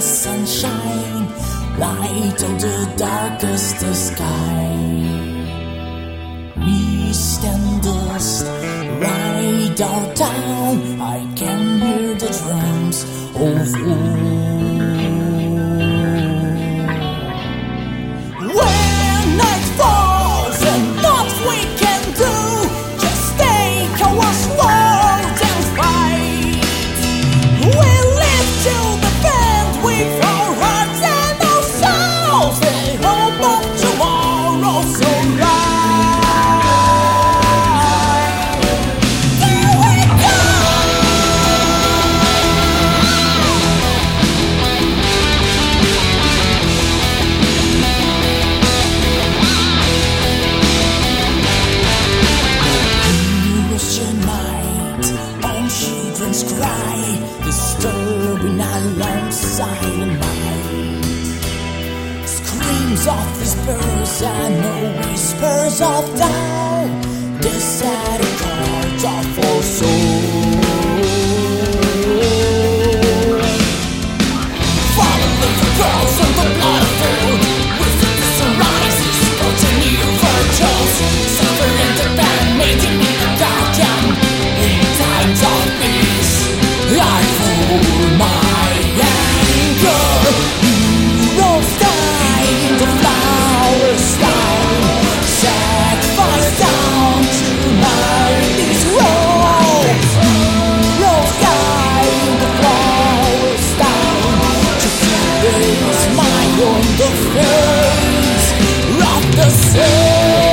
sunshine, light of the darkest sky. Mist and dust ride our town. I can hear the drums of war. When night falls and what we can do, just take our sword and fight. We live to defend with our hearts and our souls, the hope of tomorrow so bright. Here we go! Heroes unite on children's cry, disturbing alongside the night. Screams of whispers and no whispers of down, the sad chords of our soul. Follow the girls on the battlefield, with the sunrises, floating near virtues, silver in the band, making me the guardian. In times of peace, I hold my anchor. Heroes die in the flowers down, sacrifice down tonight is wrong. Heroes die in the flowers down, to keep a smile on the face of the sun.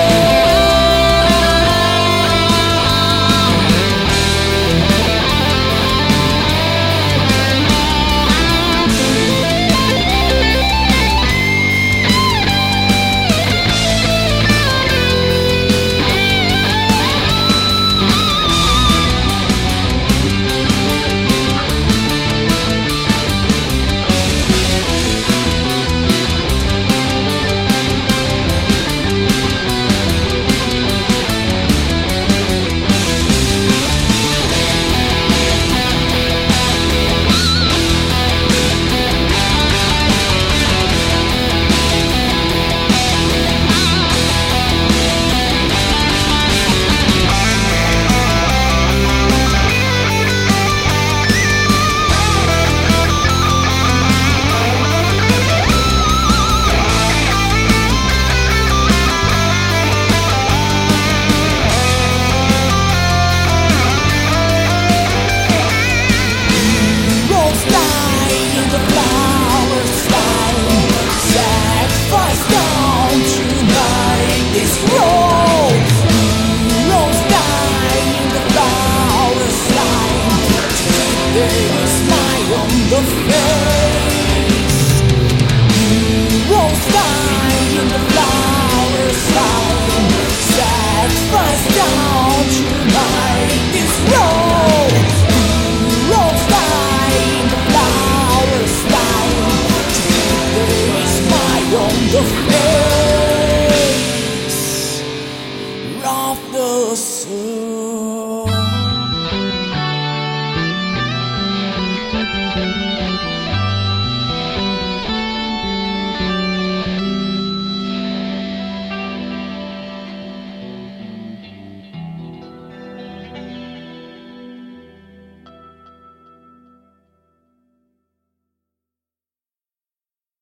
The face. Heroes die in the flowers line, sacrifice down tonight is wrong. Heroes die in the flowers line, to keep a smile on the face of the sun.